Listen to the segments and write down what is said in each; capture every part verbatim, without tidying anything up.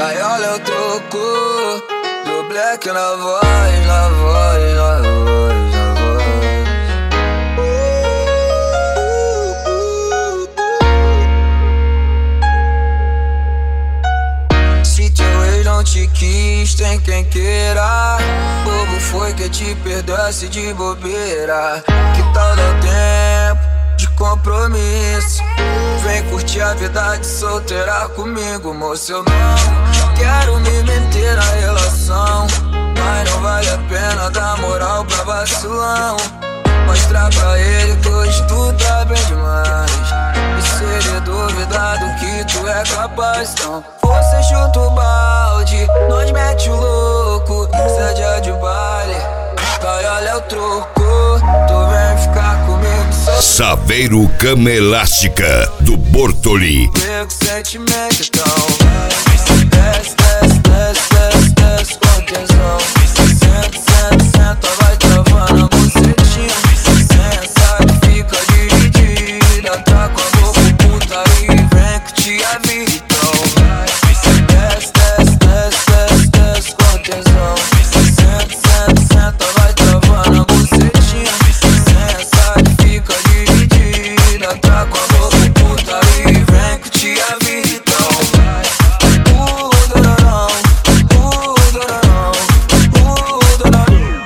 Gaiola é o troco do Black na voz, na voz, na voz, na voz. Se teu ex não te quis, tem quem queira. Bobo foi que te perdoasse de bobeira. Que tal dar tempo de compromisso? Vem curtir a vida de solteira comigo, moço. Eu não quero me meter na relação, mas não vale a pena dar moral pra vacilão. Mostrar pra ele que hoje tu tá bem demais, e se ele duvidar do que tu é capaz, então você chuta o balde, nós mete o louco. Se é dia de baile, gaiola é o troco. Tu vem ficar comigo só Saveiro Cama Elástica do Bortoli. pego sentimento, então desce, desce, desce, desce, desce com tesão. Senta, senta, senta, vai travando a bucetinha. Sensa que fica dividida, tá com a boca putaria e vem que te avisa, então desce, desce, desce, desce, desce com tesão. Senta, senta, senta, vai travando a bucetinha. Sensa que fica dividida, tá com a boca putaria e vem que te avisa, então uh, dororão, uh, dororão, uh, dororão.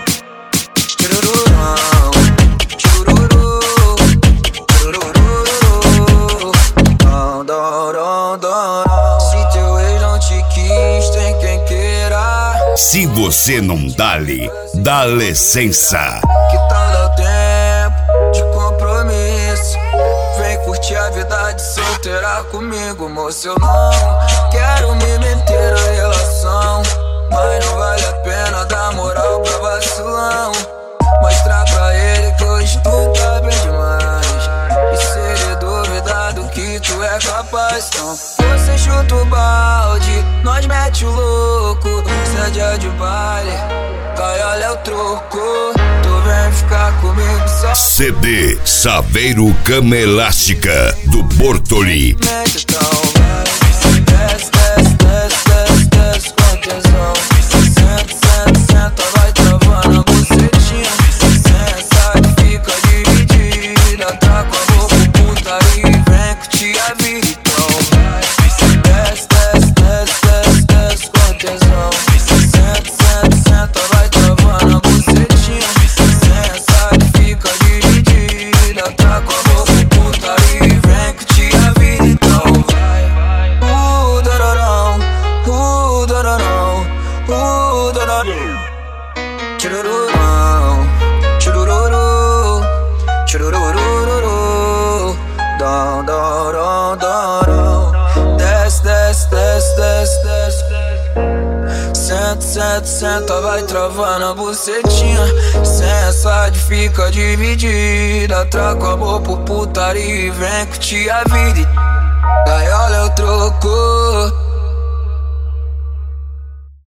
Churururão, chururu, churururu, dom, dom, dom, dom. Se teu ex não te quis, tem quem queira. Se você não dá-lhe, dá licença. Que tal dar tempo de compromisso? Vem curtir a vida de solteira comigo, moço. Eu não quero me meter na relação, mas não vale a pena dar moral pra vacilão. Mostrar pra ele que hoje tu tá bem demais, e se ele duvidar do que tu é capaz, então você chuta o balde, nós mete o louco. Se é dia de baile, gaiola é o troco. Tu vem ficar comigo só C D Saveiro Cama Elástica do Bortoli. mete, então desce, desce, desce, desce, desce com tesão. Senta, senta, senta, vai travando a bucetinha. Sensa que fica dividida, tá com a boca putaria e vem que te avisa, então desce, desce, desce, desce, desce com tesão. Senta, senta, senta, vai travando a bucetinha. Sensa que fica dividida, tá com a boca putaria e vem que te avisa, então uh, dororão, uh, dororão, uh, dororão. Churururão, churururu, chururururu, dom, dom, dom, dom. Desce, desce, desce, desce, desce. Senta, senta, senta, vai travando a bucetinha. Sensa de fica dividida, trago amor por putaria e vem que te avide. Gaiola é o troco